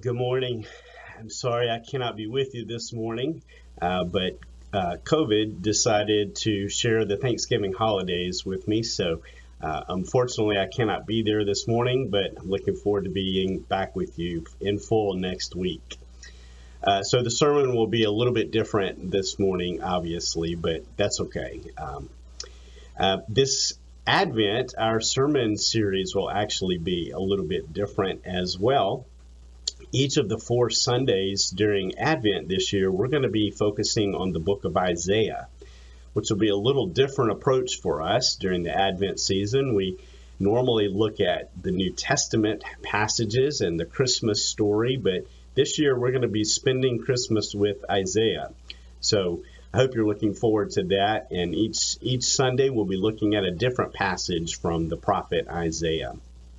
Good morning. I'm sorry I cannot be with you this morning, but COVID decided to share the Thanksgiving holidays with me. So unfortunately, I cannot be there this morning, but I'm looking forward to being back with you in full next week. So the sermon will be a little bit different this morning, obviously, but that's okay. This Advent, our sermon series will actually be a little bit different as well. Each of the 4 Sundays during Advent this year, we're going to be focusing on the book of Isaiah, which will be a little different approach for us during the Advent season. We normally look at the New Testament passages and the Christmas story, but this year we're going to be spending Christmas with Isaiah. So I hope you're looking forward to that, and each Sunday we'll be looking at a different passage from the prophet Isaiah.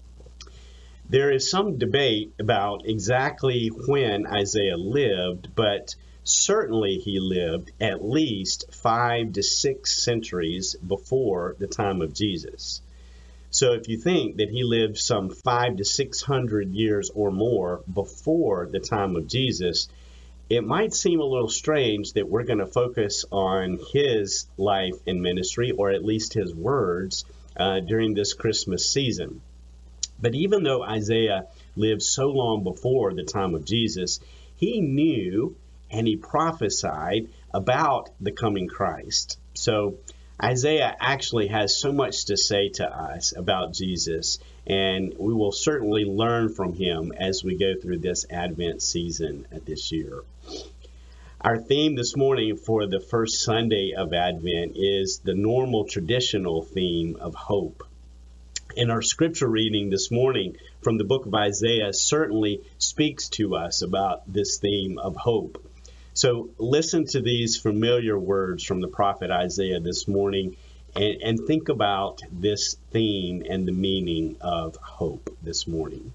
There is some debate about exactly when Isaiah lived, but certainly he lived at least 5 to 6 centuries before the time of Jesus. So if you think that he lived some 500 to 600 years or more before the time of Jesus, it might seem a little strange that we're going to focus on his life and ministry, or at least his words, during this Christmas season. But even though Isaiah lived so long before the time of Jesus, he knew and he prophesied about the coming Christ. So Isaiah actually has so much to say to us about Jesus, and we will certainly learn from him as we go through this Advent season this year. Our theme this morning for the first Sunday of Advent is the normal traditional theme of hope. And our scripture reading this morning from the book of Isaiah certainly speaks to us about this theme of hope. So listen to these familiar words from the prophet Isaiah this morning and think about this theme and the meaning of hope this morning.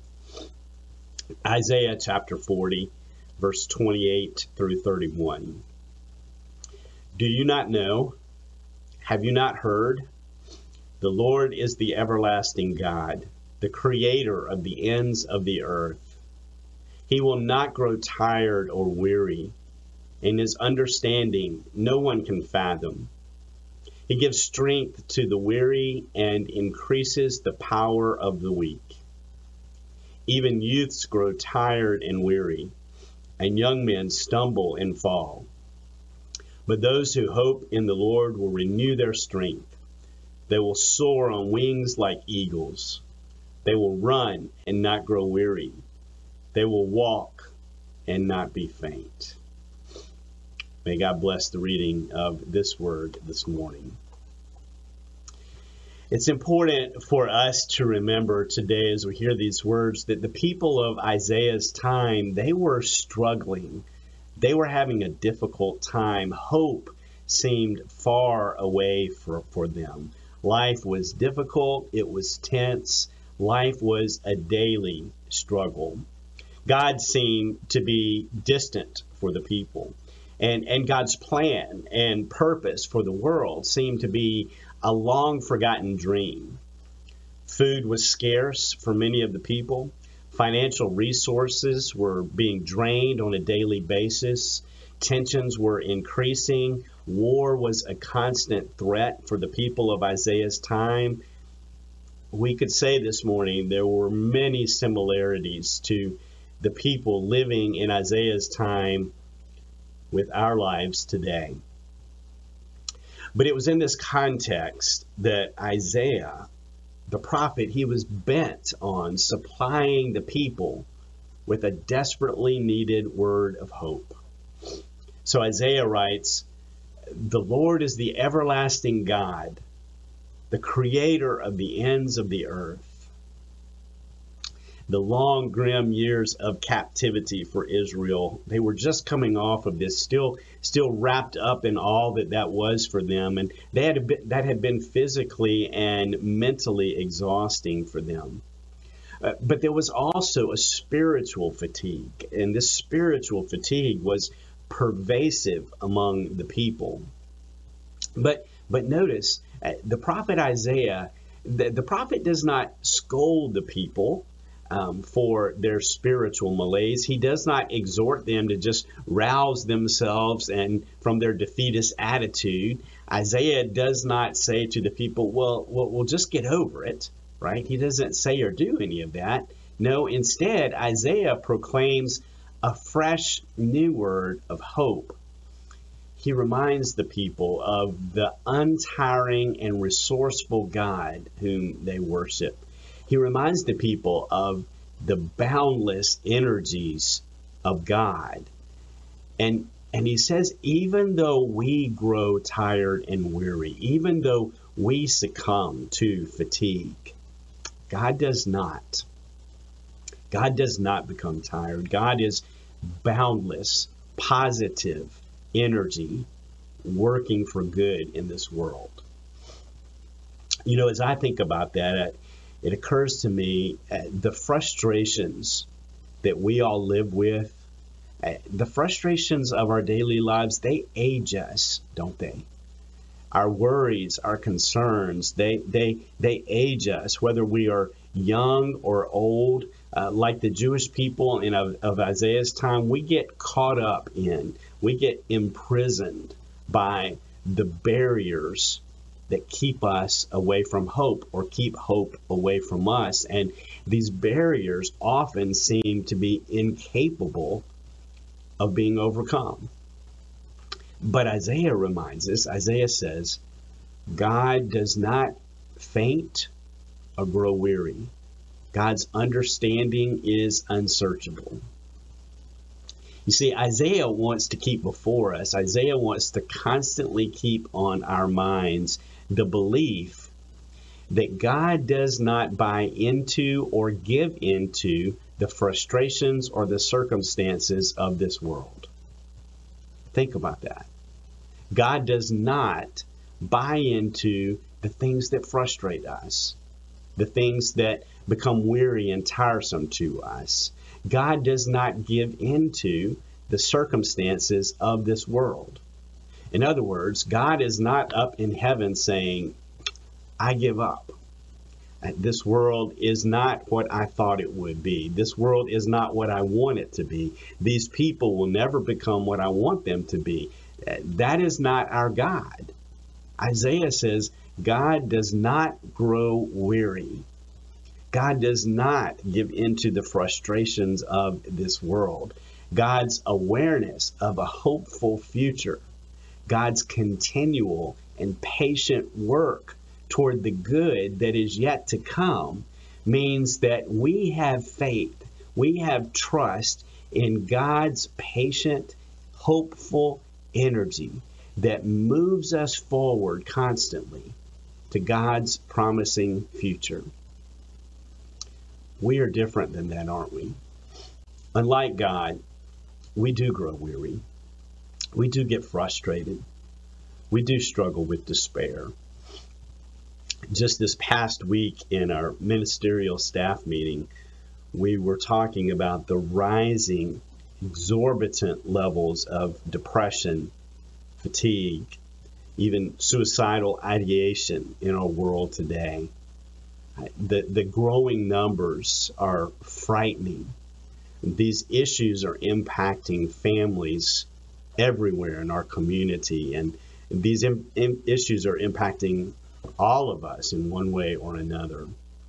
Isaiah chapter 40, verse 28 through 31. Do you not know? Have you not heard? The Lord is the everlasting God, the creator of the ends of the earth. He will not grow tired or weary. In his understanding, no one can fathom. He gives strength to the weary and increases the power of the weak. Even youths grow tired and weary, and young men stumble and fall. But those who hope in the Lord will renew their strength. They will soar on wings like eagles. They will run and not grow weary. They will walk and not be faint. May God bless the reading of this word this morning. It's important for us to remember today as we hear these words that the people of Isaiah's time, they were struggling. They were having a difficult time. Hope seemed far away for them. Life was difficult. It was tense. Life was a daily struggle. God seemed to be distant for the people. And God's plan and purpose for the world seemed to be a long forgotten dream. Food was scarce for many of the people. Financial resources were being drained on a daily basis. Tensions were increasing. War was a constant threat for the people of Isaiah's time. We could say this morning there were many similarities to the people living in Isaiah's time with our lives today. But it was in this context that Isaiah, the prophet, he was bent on supplying the people with a desperately needed word of hope. So Isaiah writes, "The Lord is the everlasting God, the creator of the ends of the earth." The long, grim years of captivity for Israel, they were just coming off of this, still wrapped up in all that was for them. And that had been physically and mentally exhausting for them. But there was also a spiritual fatigue, and this spiritual fatigue was pervasive among the people. But notice, the prophet Isaiah, the prophet does not scold the people. for their spiritual malaise. He does not exhort them to just rouse themselves and from their defeatist attitude. Isaiah does not say to the people, well, we'll just get over it, right? He doesn't say or do any of that. No, instead, Isaiah proclaims a fresh new word of hope. He reminds the people of the untiring and resourceful God whom they worship. He reminds the people of the boundless energies of God. And he says, even though we grow tired and weary, even though we succumb to fatigue, God does not. God does not become tired. God is boundless, positive energy working for good in this world. You know, as I think about that, it occurs to me the frustrations that we all live with, the frustrations of our daily lives, they age us, don't they? Our worries, our concerns, they age us, whether we are young or old. Like the Jewish people of Isaiah's time, we get caught up in, we get imprisoned by the barriers that keep us away from hope or keep hope away from us. And these barriers often seem to be incapable of being overcome. But Isaiah reminds us, Isaiah says, God does not faint or grow weary. God's understanding is unsearchable. You see, Isaiah wants to keep before us, Isaiah wants to constantly keep on our minds the belief that God does not buy into or give into the frustrations or the circumstances of this world. Think about that. God does not buy into the things that frustrate us, the things that become weary and tiresome to us. God does not give into the circumstances of this world. In other words, God is not up in heaven saying, I give up. This world is not what I thought it would be. This world is not what I want it to be. These people will never become what I want them to be. That is not our God. Isaiah says, God does not grow weary. God does not give into the frustrations of this world. God's awareness of a hopeful future, God's continual and patient work toward the good that is yet to come, means that we have faith, we have trust in God's patient, hopeful energy that moves us forward constantly to God's promising future. We are different than that, aren't we? Unlike God, we do grow weary. We do get frustrated. We do struggle with despair. Just this past week in our ministerial staff meeting, we were talking about the rising, exorbitant levels of depression, fatigue, even suicidal ideation in our world today. The growing numbers are frightening. These issues are impacting families everywhere in our community, and these issues are impacting all of us in one way or another.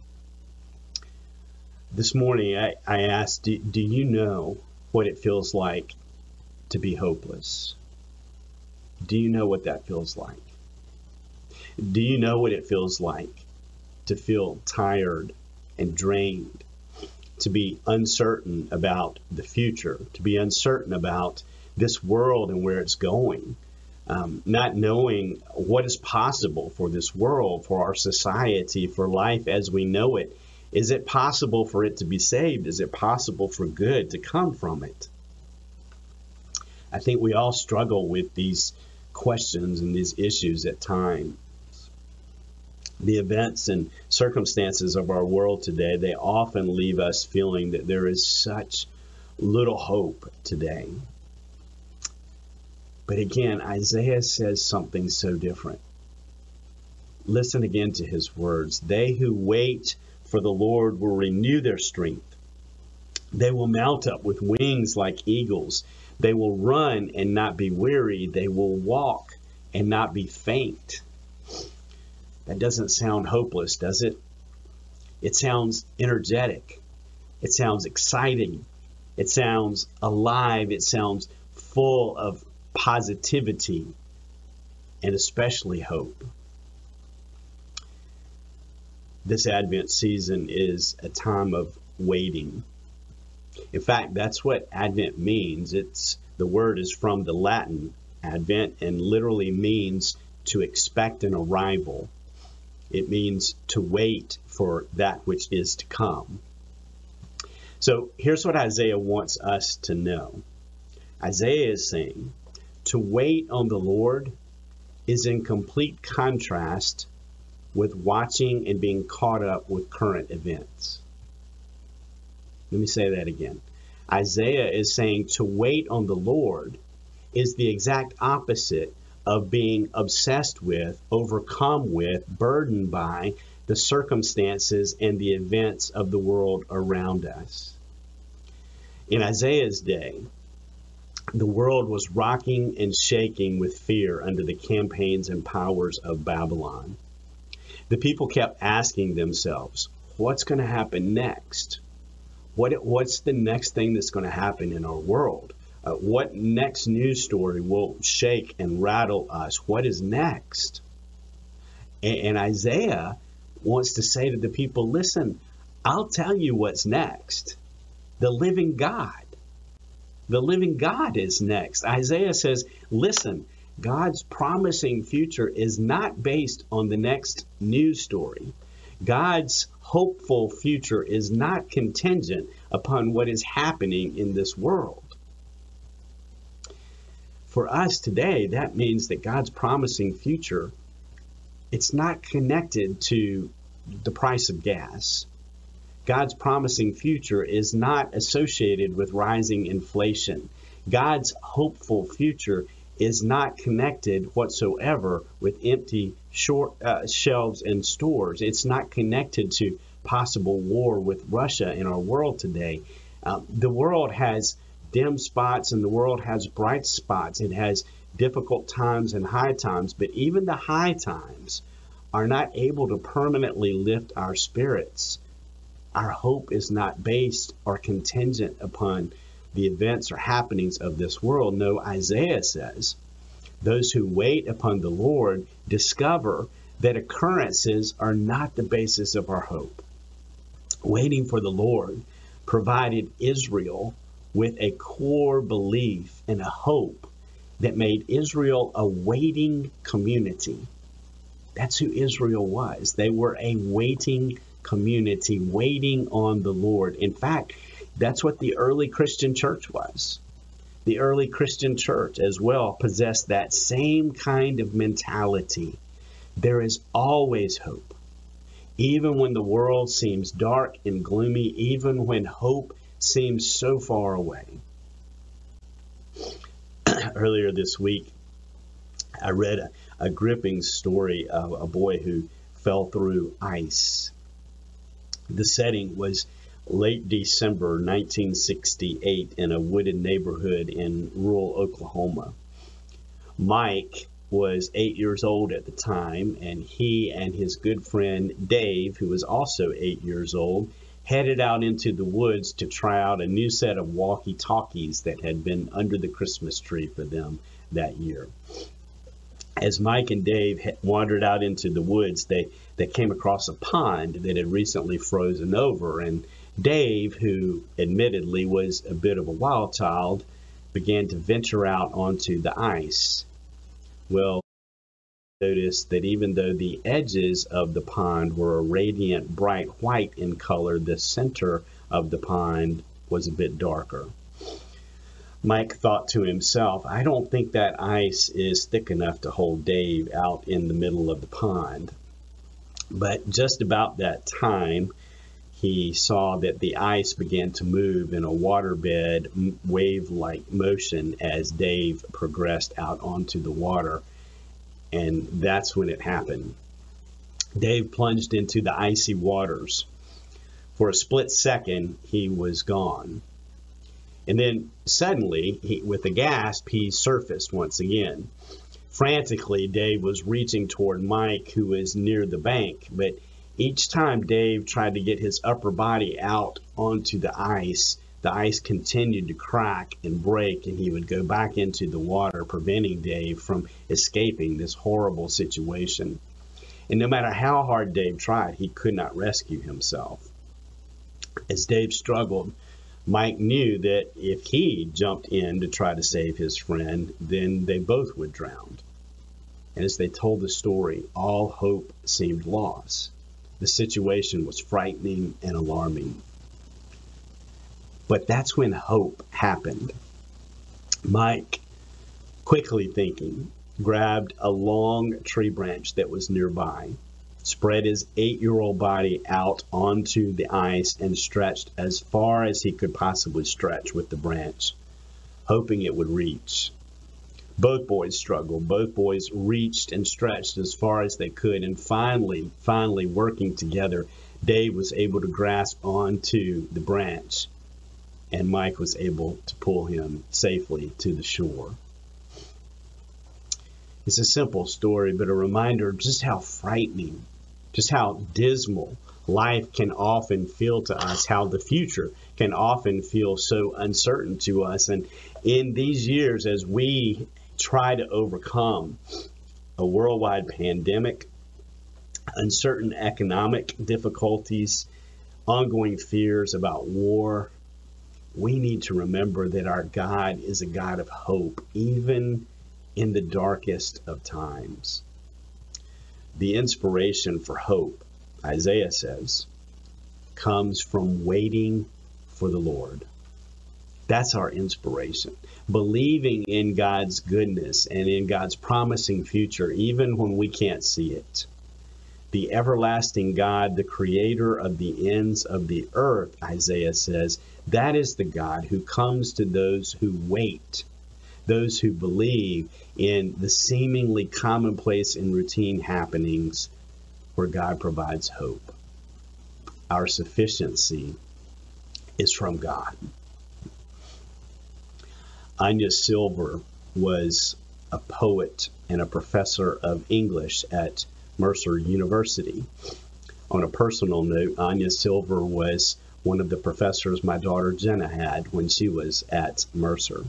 This morning, I asked, do you know what it feels like to be hopeless? Do you know what that feels like? Do you know what it feels like to feel tired and drained, to be uncertain about the future, to be uncertain about this world and where it's going, not knowing what is possible for this world, for our society, for life as we know it? Is it possible for it to be saved? Is it possible for good to come from it? I think we all struggle with these questions and these issues at times. The events and circumstances of our world today, they often leave us feeling that there is such little hope today. But again, Isaiah says something so different. Listen again to his words. They who wait for the Lord will renew their strength. They will mount up with wings like eagles. They will run and not be weary. They will walk and not be faint. That doesn't sound hopeless, does it? It sounds energetic. It sounds exciting. It sounds alive. It sounds full of positivity and especially hope. This Advent season is a time of waiting. In fact, that's what Advent means. The word is from the Latin Advent and literally means to expect an arrival. It means to wait for that which is to come. So here's what Isaiah wants us to know. Isaiah is saying to wait on the Lord is in complete contrast with watching and being caught up with current events. Let me say that again. Isaiah is saying to wait on the Lord is the exact opposite of being obsessed with, overcome with, burdened by the circumstances and the events of the world around us. In Isaiah's day, the world was rocking and shaking with fear under the campaigns and powers of Babylon. The people kept asking themselves, what's going to happen next? What's the next thing that's going to happen in our world? What next news story will shake and rattle us? What is next? And Isaiah wants to say to the people, listen, I'll tell you what's next. The living God. The living God is next. Isaiah says, listen, God's promising future is not based on the next news story. God's hopeful future is not contingent upon what is happening in this world. For us today, that means that God's promising future, it's not connected to the price of gas. God's promising future is not associated with rising inflation. God's hopeful future is not connected whatsoever with empty shelves and stores. It's not connected to possible war with Russia in our world today. The world has dim spots and the world has bright spots. It has difficult times and high times, but even the high times are not able to permanently lift our spirits. Our hope is not based or contingent upon the events or happenings of this world. No, Isaiah says, those who wait upon the Lord discover that occurrences are not the basis of our hope. Waiting for the Lord provided Israel with a core belief and a hope that made Israel a waiting community. That's who Israel was. They were a waiting community, waiting on the Lord. In fact, that's what the early Christian church was. The early Christian church as well possessed that same kind of mentality. There is always hope. Even when the world seems dark and gloomy, even when hope seems so far away. Earlier this week, I read a gripping story of a boy who fell through ice. The setting was late December 1968 in a wooded neighborhood in rural Oklahoma. Mike was 8 years old at the time, and he and his good friend Dave, who was also 8 years old, headed out into the woods to try out a new set of walkie-talkies that had been under the Christmas tree for them that year. As Mike and Dave wandered out into the woods, they came across a pond that had recently frozen over, and Dave, who admittedly was a bit of a wild child, began to venture out onto the ice. Well, noticed that even though the edges of the pond were a radiant bright white in color, the center of the pond was a bit darker. Mike thought to himself, I don't think that ice is thick enough to hold Dave out in the middle of the pond. But just about that time, he saw that the ice began to move in a waterbed wave-like motion as Dave progressed out onto the water. And that's when it happened. Dave plunged into the icy waters. For a split second, he was gone. And then suddenly, with a gasp, he surfaced once again. Frantically, Dave was reaching toward Mike, who was near the bank, but each time Dave tried to get his upper body out onto the ice continued to crack and break, and he would go back into the water, preventing Dave from escaping this horrible situation. And no matter how hard Dave tried, he could not rescue himself. As Dave struggled, Mike knew that if he jumped in to try to save his friend, then they both would drown. And as they told the story, all hope seemed lost. The situation was frightening and alarming. But that's when hope happened. Mike, quickly thinking, grabbed a long tree branch that was nearby, spread his 8-year-old body out onto the ice, and stretched as far as he could possibly stretch with the branch, hoping it would reach. Both boys struggled. Both boys reached and stretched as far as they could, and finally working together, Dave was able to grasp onto the branch, and Mike was able to pull him safely to the shore. It's a simple story, but a reminder of just how frightening, just how dismal life can often feel to us, how the future can often feel so uncertain to us. And in these years, as we try to overcome a worldwide pandemic, uncertain economic difficulties, ongoing fears about war, we need to remember that our God is a God of hope, even in the darkest of times. The inspiration for hope, Isaiah says, comes from waiting for the Lord. That's our inspiration. Believing in God's goodness and in God's promising future, even when we can't see it. The everlasting God, the creator of the ends of the earth, Isaiah says, that is the God who comes to those who wait, those who believe in the seemingly commonplace and routine happenings where God provides hope. Our sufficiency is from God. Anya Silver was a poet and a professor of English at Mercer University. On a personal note, Anya Silver was one of the professors my daughter Jenna had when she was at Mercer.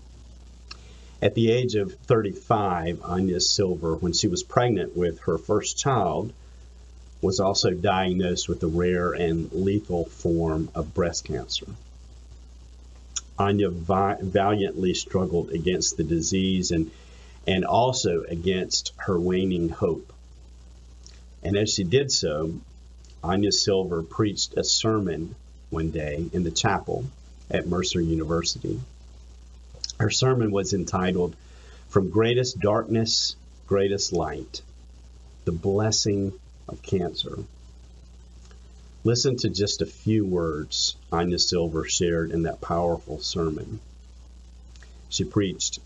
At the age of 35, Anya Silver, when she was pregnant with her first child, was also diagnosed with a rare and lethal form of breast cancer. Anya valiantly struggled against the disease and also against her waning hope. And as she did so, Anya Silver preached a sermon one day in the chapel at Mercer University. Her sermon was entitled, "From Greatest Darkness, Greatest Light, the Blessing of Cancer." Listen to just a few words Anya Silver shared in that powerful sermon. She preached,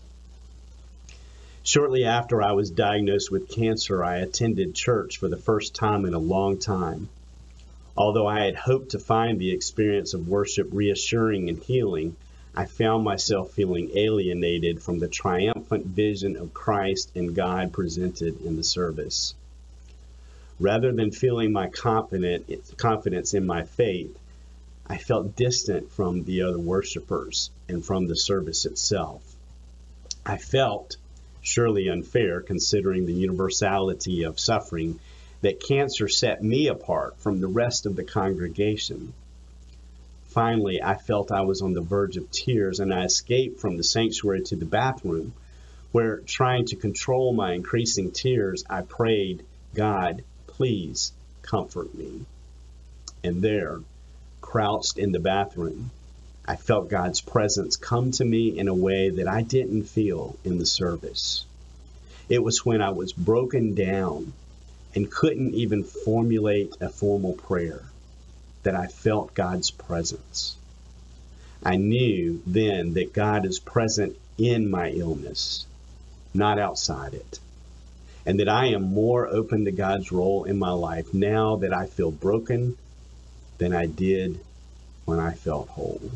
"Shortly after I was diagnosed with cancer, I attended church for the first time in a long time. Although I had hoped to find the experience of worship reassuring and healing, I found myself feeling alienated from the triumphant vision of Christ and God presented in the service. Rather than feeling my confidence in my faith, I felt distant from the other worshipers and from the service itself. I felt, surely unfair considering the universality of suffering, that cancer set me apart from the rest of the congregation. Finally, I felt I was on the verge of tears, and I escaped from the sanctuary to the bathroom, where, trying to control my increasing tears, I prayed, 'God, please comfort me.' And there, crouched in the bathroom, I felt God's presence come to me in a way that I didn't feel in the service. It was when I was broken down and couldn't even formulate a formal prayer that I felt God's presence. I knew then that God is present in my illness, not outside it, and that I am more open to God's role in my life now that I feel broken than I did when I felt whole.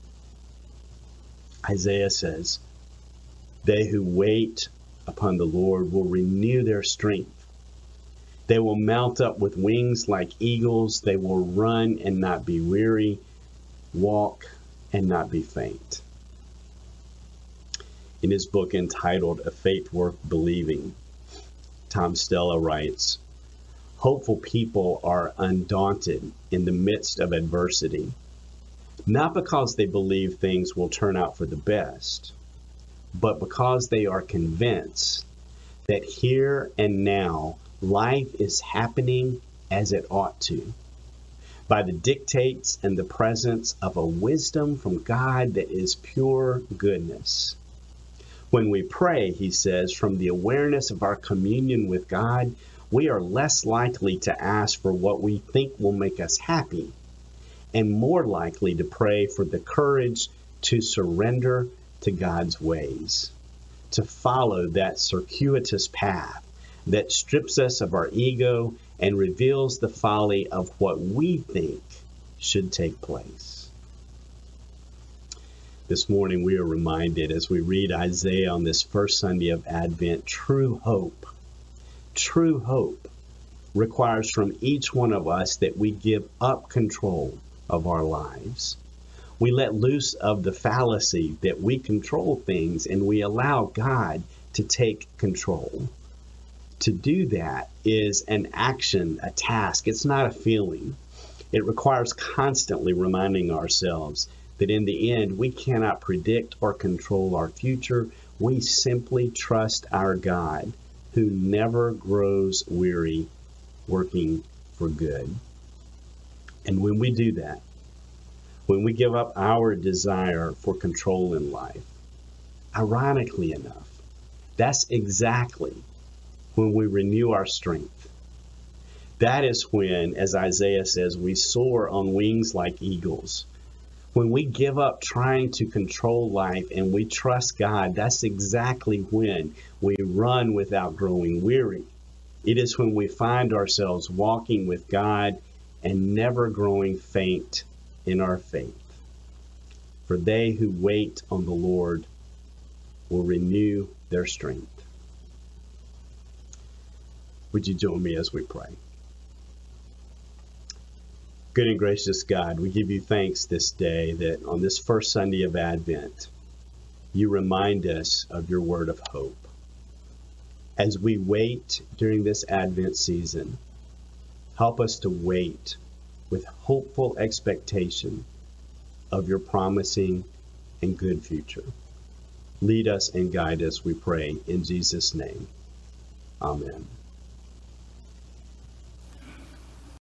Isaiah says, they who wait upon the Lord will renew their strength. They will mount up with wings like eagles. They will run and not be weary, walk and not be faint. In his book entitled A Faith Worth Believing, Tom Stella writes, hopeful people are undaunted in the midst of adversity, not because they believe things will turn out for the best, but because they are convinced that here and now life is happening as it ought to, by the dictates and the presence of a wisdom from God that is pure goodness. When we pray, he says, from the awareness of our communion with God, we are less likely to ask for what we think will make us happy, and more likely to pray for the courage to surrender to God's ways, to follow that circuitous path that strips us of our ego and reveals the folly of what we think should take place. This morning we are reminded as we read Isaiah on this first Sunday of Advent, true hope requires from each one of us that we give up control of our lives. We let loose of the fallacy that we control things and we allow God to take control. To do that is an action, a task. It's not a feeling. It requires constantly reminding ourselves that in the end, we cannot predict or control our future. We simply trust our God, who never grows weary working for good. And when we do that, when we give up our desire for control in life, ironically enough, that's exactly when we renew our strength. That is when, as Isaiah says, we soar on wings like eagles. When we give up trying to control life and we trust God, that's exactly when we run without growing weary. It is when we find ourselves walking with God and never growing faint in our faith. For they who wait on the Lord will renew their strength. Would you join me as we pray? Good and gracious God, we give you thanks this day that on this first Sunday of Advent, you remind us of your word of hope. As we wait during this Advent season, help us to wait with hopeful expectation of your promising and good future. Lead us and guide us, we pray, in Jesus' name. Amen.